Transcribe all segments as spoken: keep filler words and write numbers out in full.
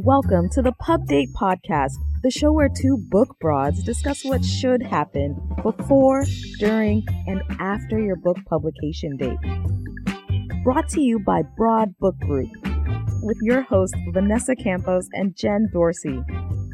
Welcome to the Pub Date Podcast, the show where two book broads discuss what should happen before, during, and after your book publication date. Brought to you by Broad Book Group, with your hosts Vanessa Campos and Jen Dorsey.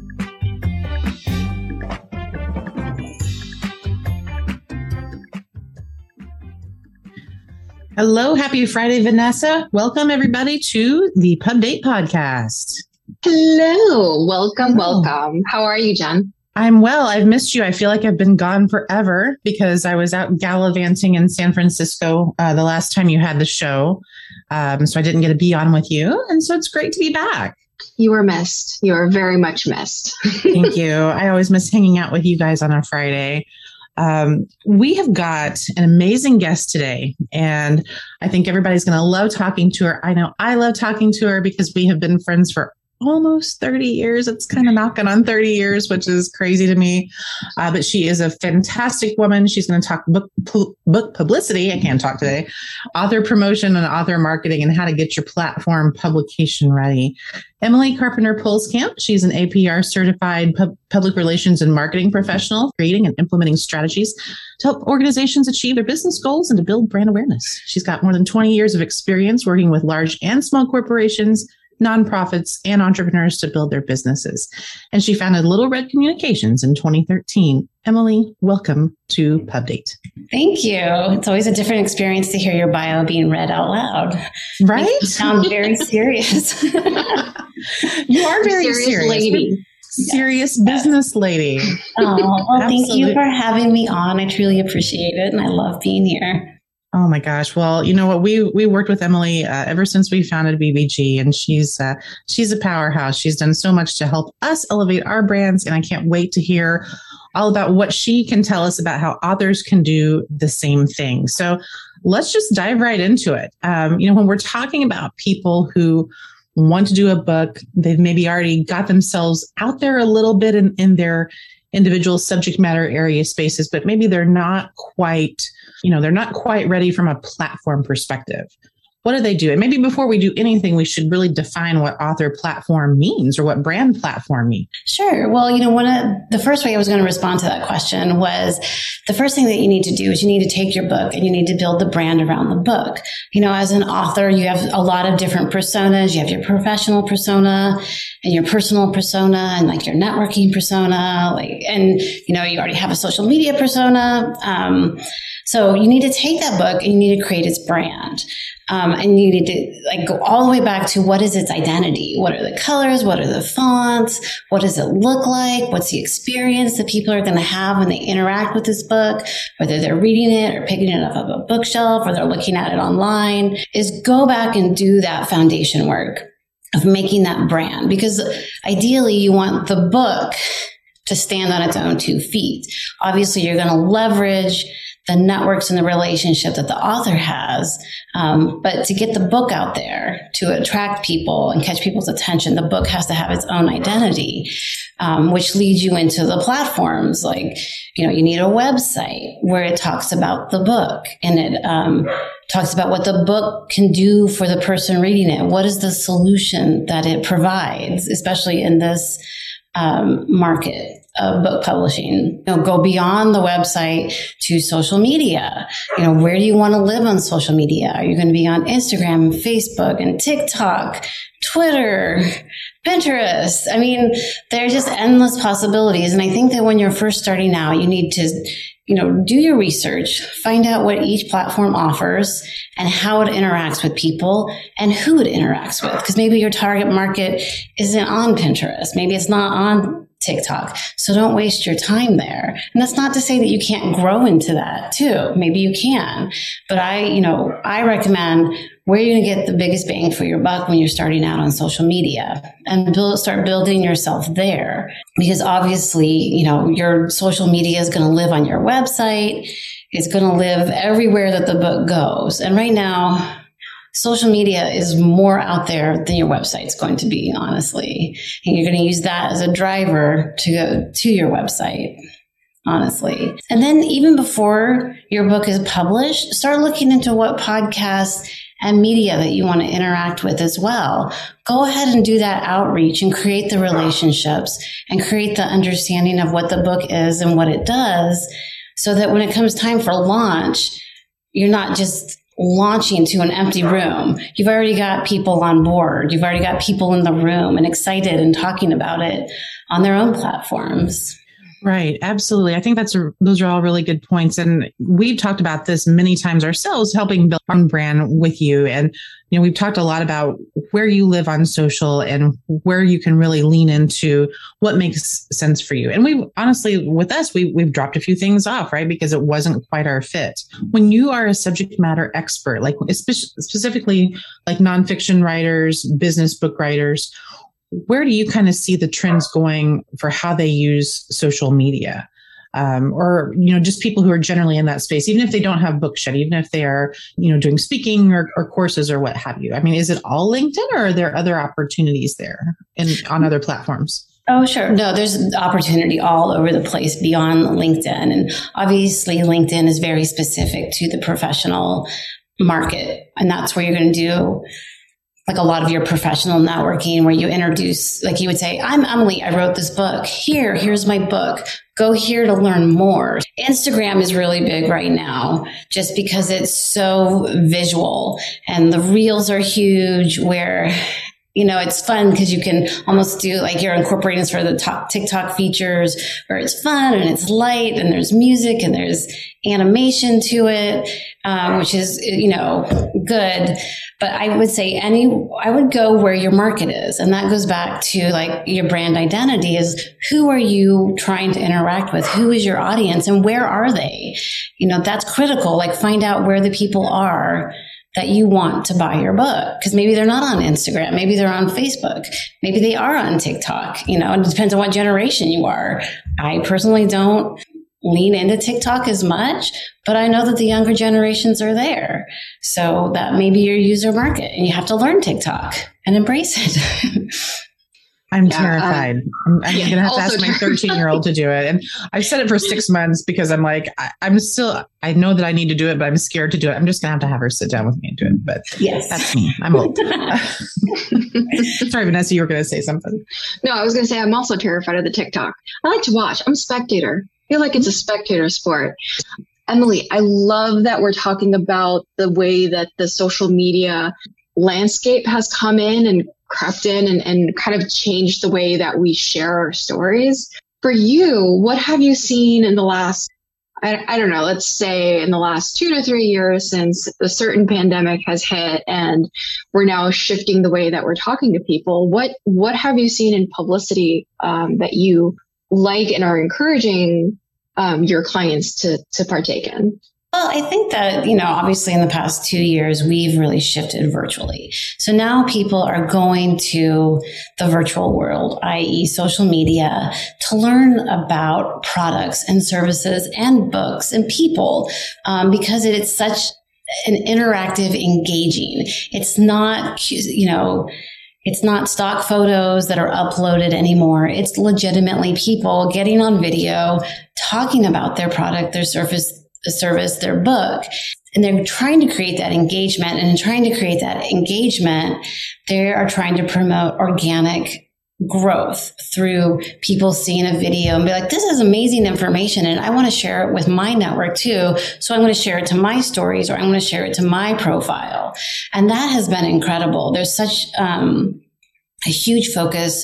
Hello, happy Friday, Vanessa. Welcome, everybody, to the Pub Date Podcast. Hello, welcome, Hello. welcome. How are you, Jen? I'm well. I've missed you. I feel like I've been gone forever because I was out gallivanting in San Francisco uh, the last time you had the show. Um, so I didn't get to be on with you. And so it's great to be back. You were missed. You are very much missed. Thank you. I always miss hanging out with you guys on a Friday. Um, we have got an amazing guest today, and I think everybody's going to love talking to her. I know I love talking to her because we have been friends for almost thirty years. It's kind of knocking on thirty years, which is crazy to me. Uh, but she is a fantastic woman. She's going to talk book, pu- book publicity. I can't talk today. Author promotion and author marketing and how to get your platform publication ready. Emily Carpenter Pulskamp. She's an A P R certified pub- public relations and marketing professional, creating and implementing strategies to help organizations achieve their business goals and to build brand awareness. She's got more than twenty years of experience working with large and small corporations, nonprofits, and entrepreneurs to build their businesses. And she founded Little Red Communications in twenty thirteen. Emily, welcome to Pub Date. Thank you. It's always a different experience to hear your bio being read out loud. Right? You sound very serious. You are very serious. serious lady. Serious yeah. business lady. Oh, well, thank you for having me on. I truly appreciate it. And I love being here. Oh my gosh. Well, you know what? We we worked with Emily uh, ever since we founded B B G, and she's uh, she's a powerhouse. She's done so much to help us elevate our brands, and I can't wait to hear all about what she can tell us about how authors can do the same thing. So let's just dive right into it. Um, you know, when we're talking about people who want to do a book, they've maybe already got themselves out there a little bit in, in their individual subject matter area spaces, but maybe they're not quite, you know, they're not quite ready from a platform perspective. What do they do? And maybe before we do anything, we should really define what author platform means or what brand platform means. Sure. Well, you know, one of the first way I was going to respond to that question was the first thing that you need to do is you need to take your book and you need to build the brand around the book. You know, as an author, you have a lot of different personas. You have your professional persona and your personal persona and like your networking persona, like, and, you know, you already have a social media persona. Um, so you need to take that book and you need to create its brand. Um, and you need to like go all the way back to what is its identity? What are the colors? What are the fonts? What does it look like? What's the experience that people are going to have when they interact with this book, whether they're reading it or picking it up off a bookshelf or they're looking at it online? Is go back and do that foundation work of making that brand, because ideally you want the book to stand on its own two feet. Obviously, you're going to leverage the networks and the relationship that the author has. Um, but to get the book out there, to attract people and catch people's attention, the book has to have its own identity, um, which leads you into the platforms. Like, you know, you need a website where it talks about the book and it um, talks about what the book can do for the person reading it. What is the solution that it provides, especially in this um, market of book publishing? You know, go beyond the website to social media. You know, where do you want to live on social media? Are you going to be on Instagram, Facebook, and TikTok, Twitter, Pinterest? I mean, there are just endless possibilities. And I think that when you're first starting out, you need to, you know, do your research, find out what each platform offers and how it interacts with people and who it interacts with. Because maybe your target market isn't on Pinterest. Maybe it's not on TikTok. So don't waste your time there. And that's not to say that you can't grow into that too. Maybe you can. But I, you know, I recommend where you're going to get the biggest bang for your buck when you're starting out on social media and build, start building yourself there. Because obviously, you know, your social media is going to live on your website. It's going to live everywhere that the book goes. And right now, social media is more out there than your website's going to be, honestly. And you're going to use that as a driver to go to your website, honestly. And then even before your book is published, start looking into what podcasts and media that you want to interact with as well. Go ahead and do that outreach and create the relationships and create the understanding of what the book is and what it does, so that when it comes time for launch, you're not just launching to an empty room. You've already got people on board. You've already got people in the room and excited and talking about it on their own platforms. Right. Absolutely. I think that's a, those are all really good points. And we've talked about this many times ourselves, helping build our own brand with you. And, you know, we've talked a lot about where you live on social and where you can really lean into what makes sense for you. And we honestly, with us, we, we've dropped a few things off, right? Because it wasn't quite our fit. When you are a subject matter expert, like specifically like nonfiction writers, business book writers, where do you kind of see the trends going for how they use social media? Um, or, you know, just people who are generally in that space, even if they don't have books yet, even if they are, you know, doing speaking or, or courses or what have you. I mean, is it all LinkedIn, or are there other opportunities there and on other platforms? Oh, sure. No, there's opportunity all over the place beyond LinkedIn. And obviously LinkedIn is very specific to the professional market. And that's where you're going to do like a lot of your professional networking, where you introduce, like you would say, I'm Emily, I wrote this book. Here, here's my book. Go here to learn more. Instagram is really big right now, just because it's so visual, and the reels are huge, where, you know, it's fun because you can almost do like you're incorporating sort of the top TikTok features, where it's fun and it's light and there's music and there's animation to it, um, which is, you know, good. But I would say any, I would go where your market is. And that goes back to like your brand identity is, who are you trying to interact with? Who is your audience and where are they? You know, that's critical. Like find out where the people are that you want to buy your book. Because maybe they're not on Instagram. Maybe they're on Facebook. Maybe they are on TikTok. You know, it depends on what generation you are. I personally don't lean into TikTok as much, but I know that the younger generations are there. So that may be your user market, and you have to learn TikTok and embrace it. I'm yeah, terrified. um, I'm, I'm yeah, going to have to also ask my thirteen year old to do it. And I've said it for six months because I'm like, I, I'm still, I know that I need to do it, but I'm scared to do it. I'm just going to have to have her sit down with me and do it. But yes, that's me. I'm old. Sorry, Vanessa, you were going to say something. No, I was going to say, I'm also terrified of the TikTok. I like to watch. I'm a spectator. I feel like it's a spectator sport. Emily, I love that we're talking about the way that the social media landscape has come in and crept in and, and kind of changed the way that we share our stories. For you, what have you seen in the last, I, I don't know, let's say in the last two to three years since a certain pandemic has hit and we're now shifting the way that we're talking to people? What, what have you seen in publicity um, that you like and are encouraging um, your clients to, to partake in? Well, I think that, you know, obviously in the past two years, we've really shifted virtually. So now people are going to the virtual world, that is social media, to learn about products and services and books and people, um, because it is such an interactive, engaging. It's not, you know, it's not stock photos that are uploaded anymore. It's legitimately people getting on video, talking about their product, their service, the service, their book, and they're trying to create that engagement. And in trying to create that engagement, they are trying to promote organic growth through people seeing a video and be like, this is amazing information and I want to share it with my network too. So I'm going to share it to my stories, or I'm going to share it to my profile. And that has been incredible. There's such um, a huge focus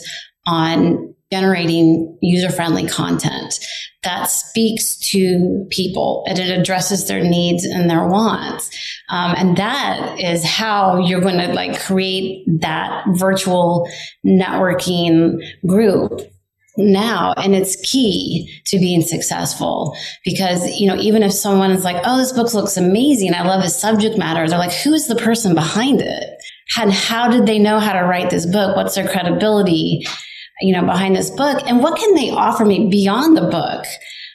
on generating user-friendly content that speaks to people and it addresses their needs and their wants. Um, and that is how you're going to like create that virtual networking group now. And it's key to being successful because, you know, even if someone is like, oh, this book looks amazing, I love his subject matter, they're like, who's the person behind it? And how did they know how to write this book? What's their credibility, you know, behind this book? And what can they offer me beyond the book?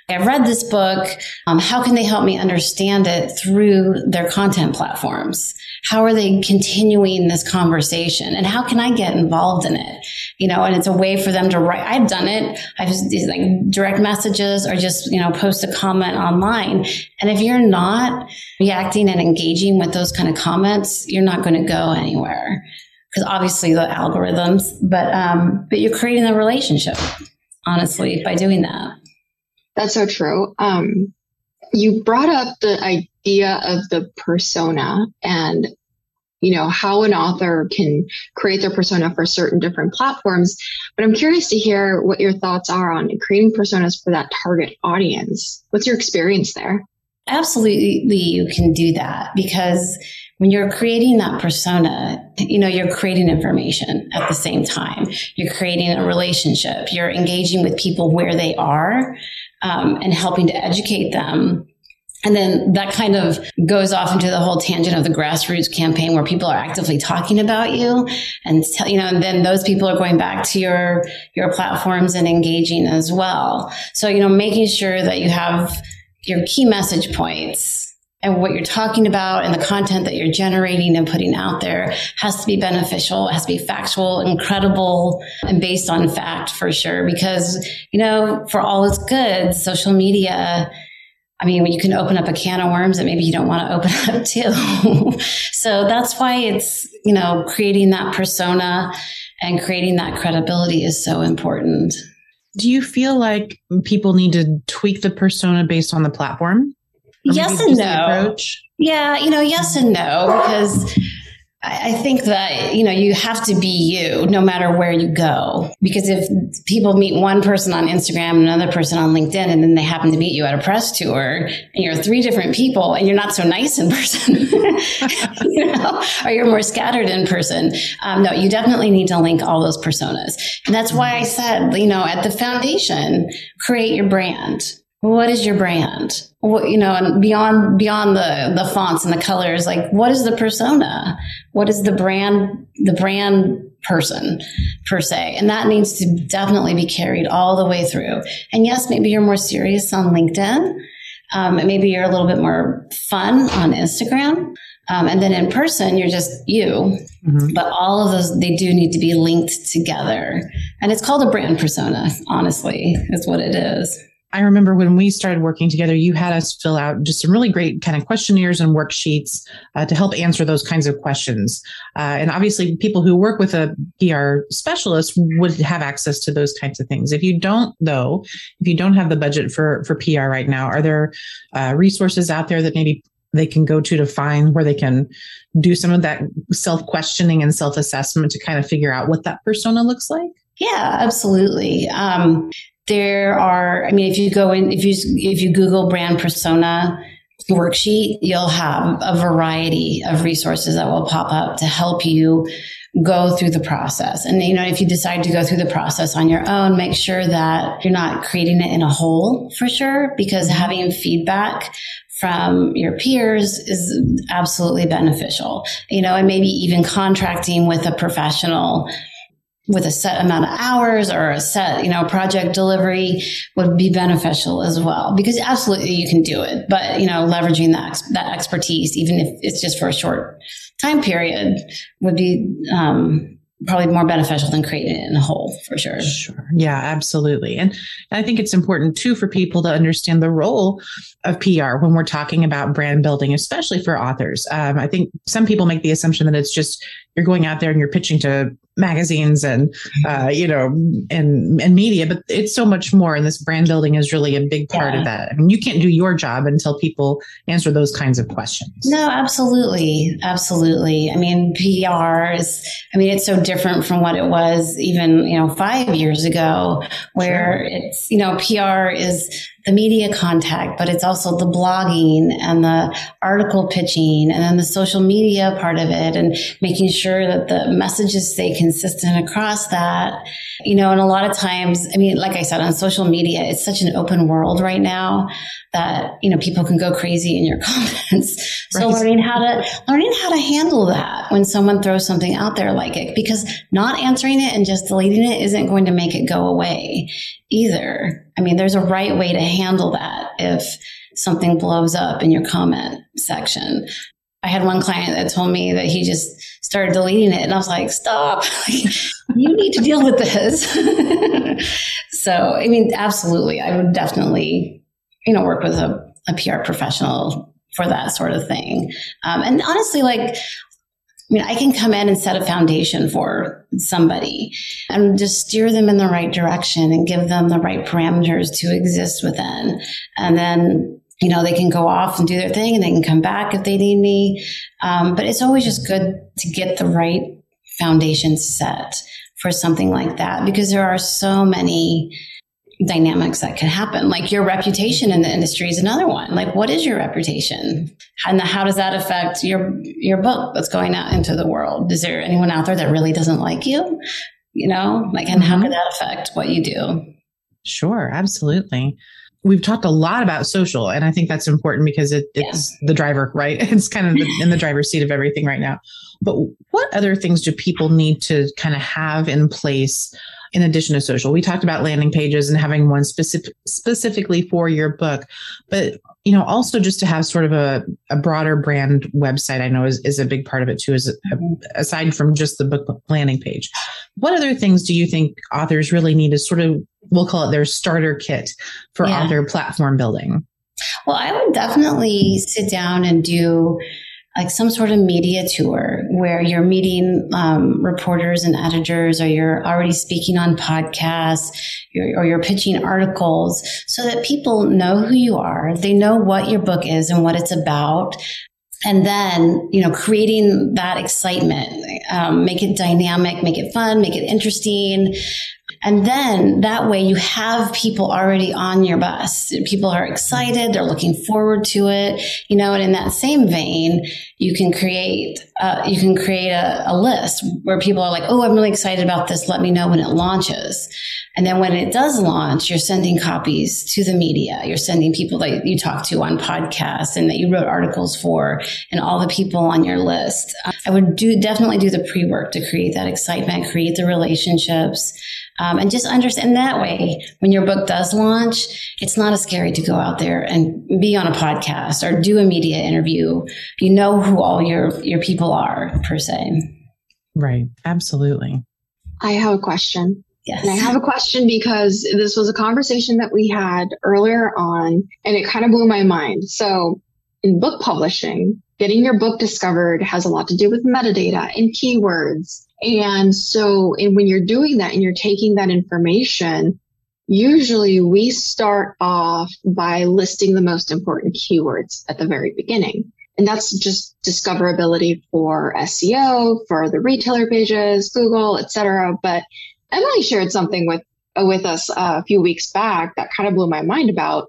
I've read this book. Um, how can they help me understand it through their content platforms? How are they continuing this conversation? And how can I get involved in it? You know, and it's a way for them to write. I've done it. I've just like direct messages or just, you know, post a comment online. And if you're not reacting and engaging with those kind of comments, you're not going to go anywhere. Because obviously the algorithms, but um, but you're creating a relationship, honestly, by doing that. That's so true. Um, you brought up the idea of the persona and, you know, how an author can create their persona for certain different platforms. But I'm curious to hear what your thoughts are on creating personas for that target audience. What's your experience there? Absolutely, you can do that because when you're creating that persona, you know, you're creating information at the same time. You're creating a relationship. You're engaging with people where they are um, and helping to educate them. And then that kind of goes off into the whole tangent of the grassroots campaign where people are actively talking about you. And, you know, and then those people are going back to your, your platforms and engaging as well. So, you know, making sure that you have your key message points and what you're talking about and the content that you're generating and putting out there has to be beneficial. It has to be factual, incredible, and based on fact for sure. Because, you know, for all its good, social media, I mean, you can open up a can of worms that maybe you don't want to open up too. So that's why it's, you know, creating that persona and creating that credibility is so important. Do you feel like people need to tweak the persona based on the platform? Yes and no. Yeah, you know, yes and no, because I think that, you know, you have to be you no matter where you go. Because if people meet one person on Instagram and another person on LinkedIn, and then they happen to meet you at a press tour and you're three different people and you're not so nice in person, you know, or you're more scattered in person. Um, no, you definitely need to link all those personas. And that's why I said, you know, at the foundation, create your brand. What is your brand? What, you know, and beyond beyond the the fonts and the colors, like what is the persona? What is the brand? The brand person per se, and that needs to definitely be carried all the way through. And yes, maybe you're more serious on LinkedIn, um, and maybe you're a little bit more fun on Instagram, um, and then in person you're just you. Mm-hmm. But all of those, they do need to be linked together, and it's called a brand persona. Honestly, is what it is. I remember when we started working together, you had us fill out just some really great kind of questionnaires and worksheets uh, to help answer those kinds of questions. Uh, and obviously, people who work with a P R specialist would have access to those kinds of things. If you don't, though, if you don't have the budget for, for P R right now, are there uh, resources out there that maybe they can go to to find where they can do some of that self-questioning and self-assessment to kind of figure out what that persona looks like? Yeah, absolutely. Um, There are, I mean, if you go in, if you if you Google brand persona worksheet, you'll have a variety of resources that will pop up to help you go through the process. And, you know, if you decide to go through the process on your own, make sure that you're not creating it in a hole for sure, because having feedback from your peers is absolutely beneficial, you know, and maybe even contracting with a professional with a set amount of hours or a set, you know, project delivery would be beneficial as well, because absolutely you can do it. But, you know, leveraging that, that expertise, even if it's just for a short time period, would be um, probably more beneficial than creating it in a whole, for sure. Sure. Yeah, absolutely. And I think it's important too for people to understand the role of P R when we're talking about brand building, especially for authors. Um, I think some people make the assumption that it's just you're going out there and you're pitching to magazines and, uh, you know, and, and media, but it's so much more. And this brand building is really a big part yeah. of that. I mean, you can't do your job until people answer those kinds of questions. No, absolutely. Absolutely. I mean, P R is, I mean, it's so different from what it was even, you know, five years ago, where sure. it's, you know, P R is the media contact, but it's also the blogging and the article pitching and then the social media part of it and making sure that the messages stay consistent across that, you know, and a lot of times, I mean, like I said, on social media, it's such an open world right now that, you know, people can go crazy in your comments. So right. learning how to, learning how to handle that when someone throws something out there like it, because not answering it and just deleting it isn't going to make it go away either. I mean, there's a right way to handle that if something blows up in your comment section. I had one client that told me that he just started deleting it. And I was like, stop, you need to deal with this. So, I mean, absolutely. I would definitely, you know, work with a, a P R professional for that sort of thing. Um, and honestly, like, I mean, I can come in and set a foundation for somebody and just steer them in the right direction and give them the right parameters to exist within. And then, you know, they can go off and do their thing and they can come back if they need me. Um, but it's always just good to get the right foundation set for something like that, because there are so many dynamics that can happen. Like your reputation in the industry is another one. Like, what is your reputation? And how does that affect your, your book that's going out into the world? Is there anyone out there that really doesn't like you? You know, like, and how could that affect what you do? Sure. Absolutely. We've talked a lot about social, and I think that's important because it, it's yeah. the driver, right? It's kind of the, in the driver's seat of everything right now. But what other things do people need to kind of have in place in addition to social? We talked about landing pages and having one specific, specifically for your book, but you know, also just to have sort of a, a broader brand website, I know is, is a big part of it too, is a, aside from just the book landing page. What other things do you think authors really need to sort of, we'll call it their starter kit for yeah. author platform building? Well, I would definitely sit down and do like some sort of media tour where you're meeting um, reporters and editors, or you're already speaking on podcasts, you're, or you're pitching articles, so that people know who you are. They know what your book is and what it's about. And then, you know, creating that excitement, um, make it dynamic, make it fun, make it interesting. And then that way you have people already on your bus. People are excited. They're looking forward to it, you know, and in that same vein, you can create, uh, you can create a, a list where people are like, oh, I'm really excited about this. Let me know when it launches. And then when it does launch, you're sending copies to the media. You're sending people that you talk to on podcasts and that you wrote articles for, and all the people on your list. I would do definitely do the pre-work to create that excitement, create the relationships, um, and just understand that way. When your book does launch, it's not as scary to go out there and be on a podcast or do a media interview. You know who all your, your people are, per se. Right. Absolutely. I have a question. Yes. And I have a question because this was a conversation that we had earlier on, and it kind of blew my mind. So in book publishing, getting your book discovered has a lot to do with metadata and keywords. And so and when you're doing that and you're taking that information, usually we start off by listing the most important keywords at the very beginning. And that's just discoverability for S E O, for the retailer pages, Google, et cetera. But Emily shared something with uh, with us uh, a few weeks back that kind of blew my mind about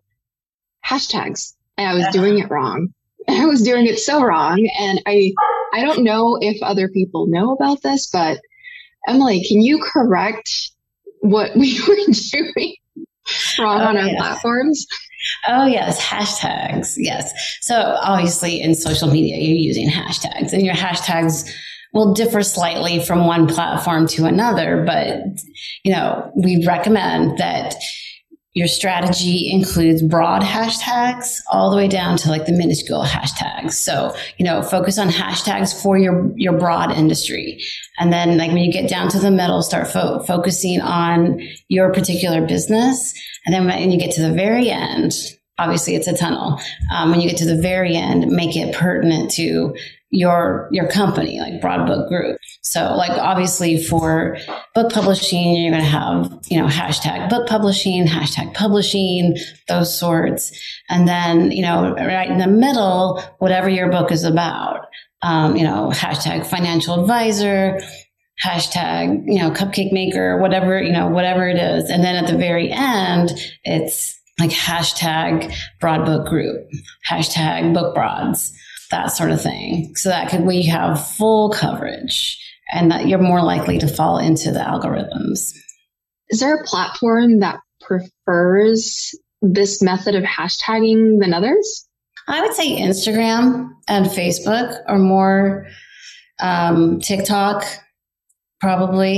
hashtags. And I was doing it wrong. I was doing it so wrong. And I I don't know if other people know about this, but Emily, can you correct what we were doing wrong oh, on our yes. platforms? Oh, yes. Hashtags. Yes. So obviously in social media, you're using hashtags, and your hashtags will differ slightly from one platform to another. But, you know, we recommend that your strategy includes broad hashtags all the way down to like the minuscule hashtags. So, you know, focus on hashtags for your, your broad industry. And then like when you get down to the middle, start fo- focusing on your particular business. And then when you get to the very end, obviously it's a tunnel. Um, when you get to the very end, make it pertinent to your your company, like Broad Book Group. So like obviously for book publishing, you're going to have, you know, hashtag book publishing, hashtag publishing, those sorts. And then, you know, right in the middle, whatever your book is about, um, you know, hashtag financial advisor, hashtag, you know, cupcake maker, whatever, you know, whatever it is. And then at the very end, it's like hashtag Broad Book Group, hashtag book broads, that sort of thing. So that could, we have full coverage, and that you're more likely to fall into the algorithms. Is there a platform that prefers this method of hashtagging than others? I would say Instagram and Facebook are more, um, TikTok, probably.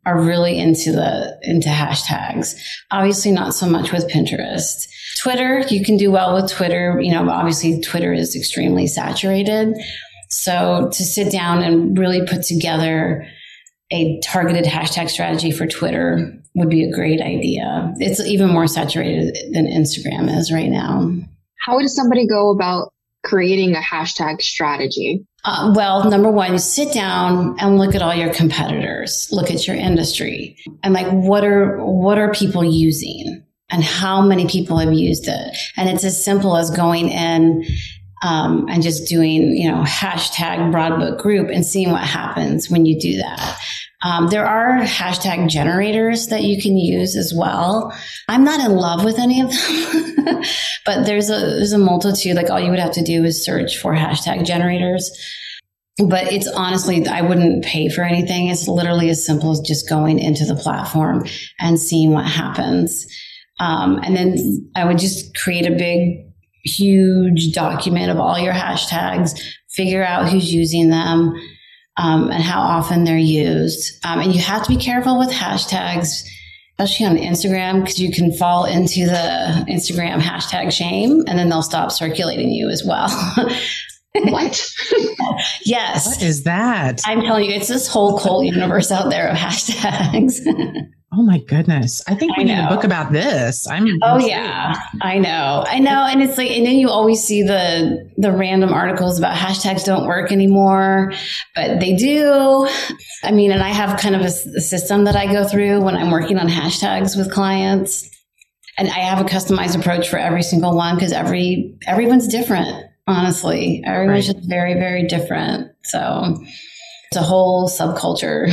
are really into the into hashtags. Obviously not so much with Pinterest. Twitter, you can do well with Twitter. You know, obviously Twitter is extremely saturated. So to sit down and really put together a targeted hashtag strategy for Twitter would be a great idea. It's even more saturated than Instagram is right now. How does somebody go about creating a hashtag strategy? Uh, well, number one, sit down and look at all your competitors, look at your industry, and like, what are, what are people using and how many people have used it? And it's as simple as going in um, and just doing, you know, hashtag Broadbook group and seeing what happens when you do that. Um, there are hashtag generators that you can use as well. I'm not in love with any of them, but there's a there's a multitude. Like all you would have to do is search for hashtag generators. But it's honestly, I wouldn't pay for anything. It's literally as simple as just going into the platform and seeing what happens. Um, and then I would just create a big, huge document of all your hashtags, figure out who's using them. Um, and how often they're used. Um, and you have to be careful with hashtags, especially on Instagram, because you can fall into the Instagram hashtag shame, and then they'll stop circulating you as well. What? Yes. What is that? I'm telling you, it's this whole cult universe out there of hashtags. Oh my goodness. I think we I need know. a book about this. I'm Oh intrigued. yeah, I know. I know. And it's like, and then you always see the, the random articles about hashtags don't work anymore, but they do. I mean, and I have kind of a, a system that I go through when I'm working on hashtags with clients, and I have a customized approach for every single one because every, everyone's different. Honestly, everyone's Right. just very, very different. So it's a whole subculture.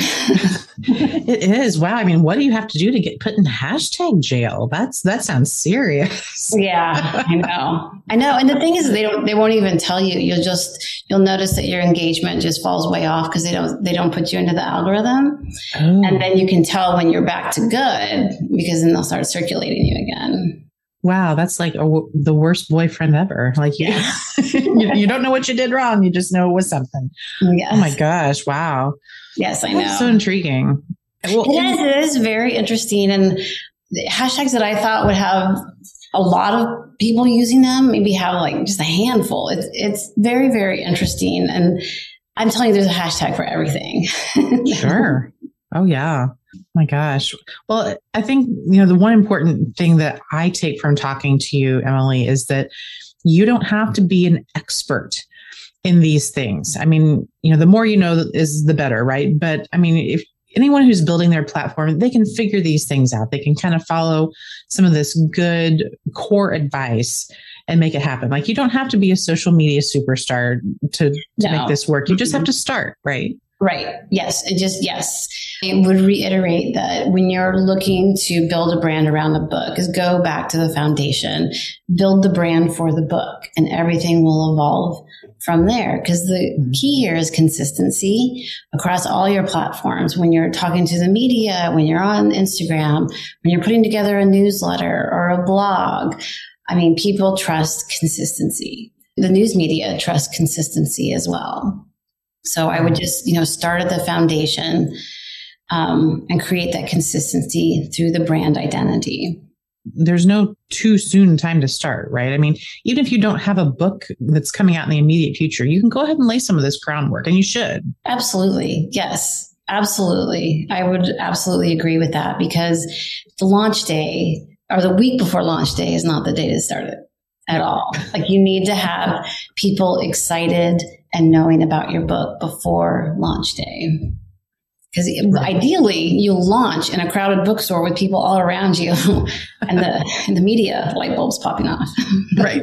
It is. Wow. I mean, what do you have to do to get put in hashtag jail? That's that sounds serious. Yeah, I know. I know. And the thing is, they don't, they won't even tell you. You'll just, you'll notice that your engagement just falls way off because they don't, they don't put you into the algorithm. Oh. And then you can tell when you're back to good because then they'll start circulating you again. Wow, that's like a, the worst boyfriend ever. Like, you, Yeah. you, you don't know what you did wrong. You just know it was something. Yes. Oh my gosh. Wow. Yes, I know. That's so intriguing. Well, It is, it is very interesting. And the hashtags that I thought would have a lot of people using them, maybe have like just a handful. It's, it's very, very interesting. And I'm telling you, there's a hashtag for everything. Sure. Oh, yeah. My gosh. Well, I think, you know, the one important thing that I take from talking to you, Emily, is that you don't have to be an expert in these things. I mean, you know, the more you know is the better, right? But I mean, if anyone who's building their platform, they can figure these things out. They can kind of follow some of this good core advice and make it happen. Like, you don't have to be a social media superstar to, to No. make this work. You just have to start, right? Right. Yes. It just, yes. I would reiterate that when you're looking to build a brand around the book, is go back to the foundation, build the brand for the book, and everything will evolve from there. Because the key here is consistency across all your platforms. When you're talking to the media, when you're on Instagram, when you're putting together a newsletter or a blog, I mean, people trust consistency. The news media trust consistency as well. So I would just, you know, start at the foundation um, and create that consistency through the brand identity. There's no too soon time to start, right? I mean, even if you don't have a book that's coming out in the immediate future, you can go ahead and lay some of this groundwork, and you should. Absolutely. Yes, absolutely. I would absolutely agree with that, because the launch day or the week before launch day is not the day to start it at all. Like, you need to have people excited and knowing about your book before launch day. Because ideally, you'll launch in a crowded bookstore with people all around you and the and the media light bulbs popping off. Right.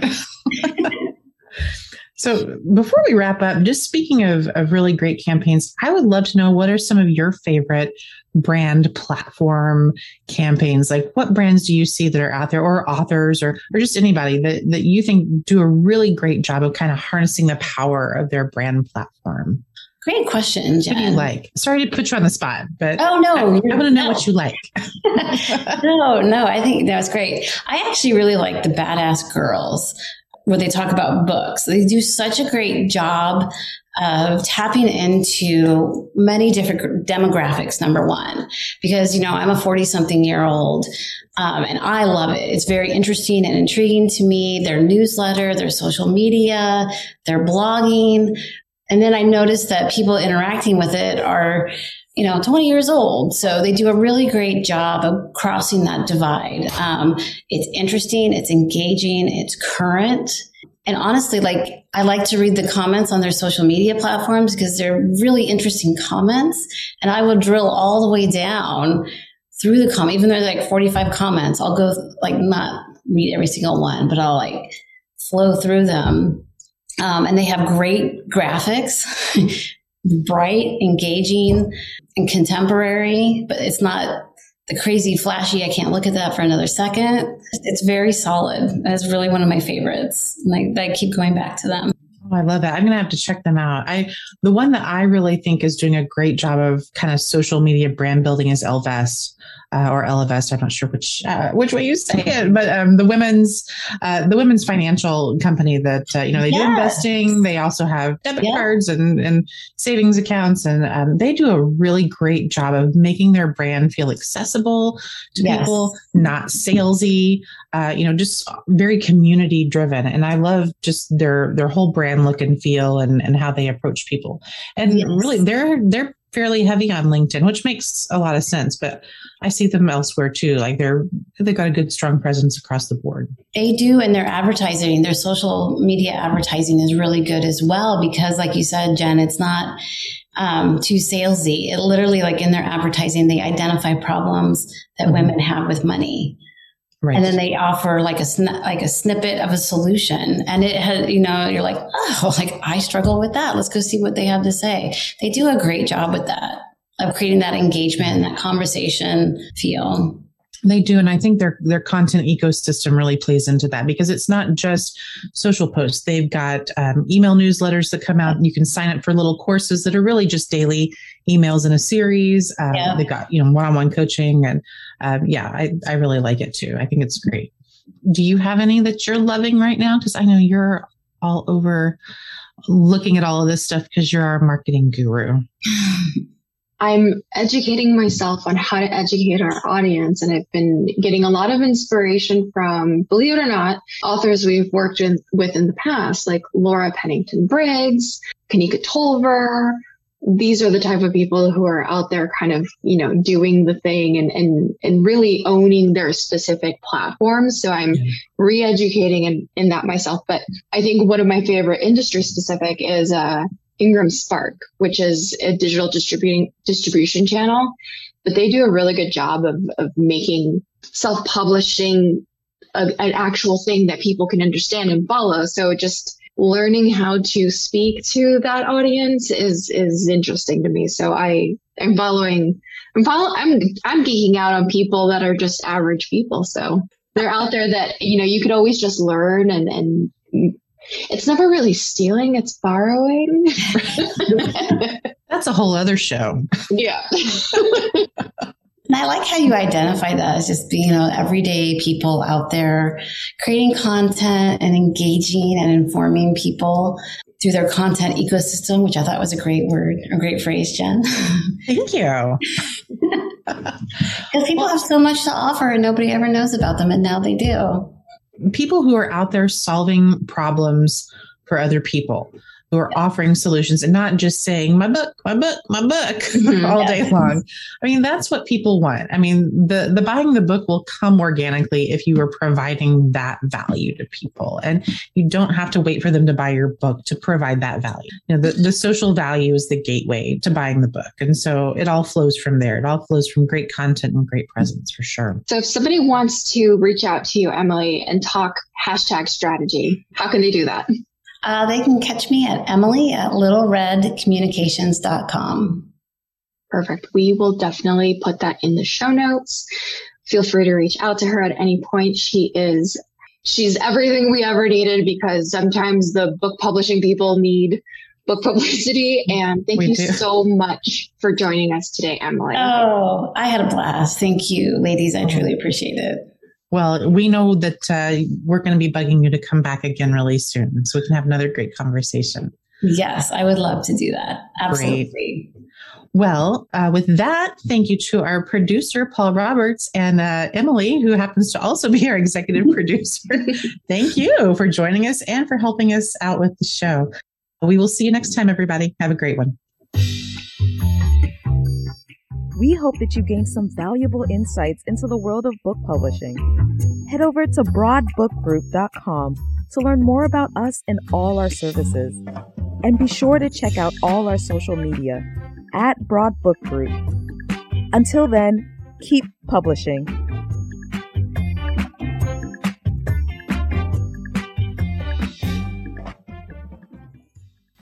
So before we wrap up, just speaking of, of really great campaigns, I would love to know, what are some of your favorite brand platform campaigns? Like, what brands do you see that are out there, or authors, or, or just anybody that, that you think do a really great job of kind of harnessing the power of their brand platform? Great question, Jen. What do you like? Sorry to put you on the spot, but Oh, no. I, I want to know no. what you like. no, no, I think that was great. I actually really like the Badass Girls. where they talk about books. They do such a great job of tapping into many different demographics, number one, because, you know, I'm a forty something year old um, and I love it. It's very interesting and intriguing to me. Their newsletter, their social media, their blogging. And then I noticed that people interacting with it are, you know, twenty years old. So they do a really great job of crossing that divide. Um, it's interesting. It's engaging. It's current. And honestly, like, I like to read the comments on their social media platforms because they're really interesting comments. And I will drill all the way down through the comment, even though there's like forty-five comments. I'll go, like, not read every single one, but I'll like flow through them. Um, and they have great graphics, bright, engaging, and contemporary, but it's not the crazy flashy. I can't look at that for another second. It's very solid. That's really one of my favorites. And I, I keep going back to them. Oh, I love that. I'm going to have to check them out. I, the one that I really think is doing a great job of kind of social media brand building is Ellevest. Uh, or Ellevest, I'm not sure which uh, which way you say it, but um, the women's uh, the women's financial company that uh, you know they yes. do investing. They also have debit yeah. cards and, and savings accounts, and um, they do a really great job of making their brand feel accessible to yes. people, not salesy. Uh, you know, just very community driven, and I love just their their whole brand look and feel, and and how they approach people. And yes. really, they're they're fairly heavy on LinkedIn, which makes a lot of sense, but I see them elsewhere too. Like they're, they've got a good, strong presence across the board. They do. And their advertising, their social media advertising is really good as well, because like you said, Jen, it's not um, too salesy. It literally, like in their advertising, they identify problems that mm-hmm. women have with money. Right. And then they offer like a sn- like a snippet of a solution, and it had, you know, you're like, oh, like I struggle with that. Let's go see what they have to say. They do a great job with that, of creating that engagement and that conversation feel. They do. And I think their their content ecosystem really plays into that, because it's not just social posts. They've got um, email newsletters that come out, and you can sign up for little courses that are really just daily emails in a series. Um, yeah. They've got, you know, one-on-one coaching. And um, yeah, I, I really like it too. I think it's great. Do you have any that you're loving right now? Because I know you're all over looking at all of this stuff because you're our marketing guru. I'm educating myself on how to educate our audience, and I've been getting a lot of inspiration from, believe it or not, authors we've worked in, with in the past, like Laura Pennington Briggs, Kanika Tolver. These are the type of people who are out there kind of, you know, doing the thing and, and, and really owning their specific platforms. So I'm yeah. re-educating in, in that myself. But I think one of my favorite industry specific is, uh, Ingram Spark, which is a digital distributing distribution channel, but they do a really good job of, of making self-publishing a, an actual thing that people can understand and follow. So just learning how to speak to that audience is, is interesting to me. So I am following, I'm following, I'm, I'm geeking out on people that are just average people. So they're out there that, you know, you could always just learn, and, and it's never really stealing, it's borrowing. That's a whole other show. Yeah. And I like how you identify that as just being, you know, everyday people out there creating content and engaging and informing people through their content ecosystem, which I thought was a great word, a great phrase, Jen. Thank you. Because people have so much to offer and nobody ever knows about them, and now they do. People who are out there solving problems for other people, who are offering solutions and not just saying my book, my book, my book mm-hmm. all day long. I mean, that's what people want. I mean, the, the buying the book will come organically if you are providing that value to people, and you don't have to wait for them to buy your book to provide that value. You know, the, the social value is the gateway to buying the book. And so it all flows from there. It all flows from great content and great presence, for sure. So if somebody wants to reach out to you, Emily, and talk hashtag strategy, how can they do that? Uh, they can catch me at Emily at little red communications dot com. Perfect. We will definitely put that in the show notes. Feel free to reach out to her at any point. She is, she's everything we ever needed, because sometimes the book publishing people need book publicity. And thank we you do. so much for joining us today, Emily. Oh, I had a blast. Thank you, ladies. I truly appreciate it. Well, we know that uh, we're going to be bugging you to come back again really soon so we can have another great conversation. Yes, I would love to do that. Absolutely. Great. Well, uh, with that, thank you to our producer, Paul Roberts, and uh, Emily, who happens to also be our executive producer. Thank you for joining us and for helping us out with the show. We will see you next time, everybody. Have a great one. We hope that you gained some valuable insights into the world of book publishing. Head over to broad book group dot com to learn more about us and all our services. And be sure to check out all our social media at Broad Book Group. Until then, keep publishing.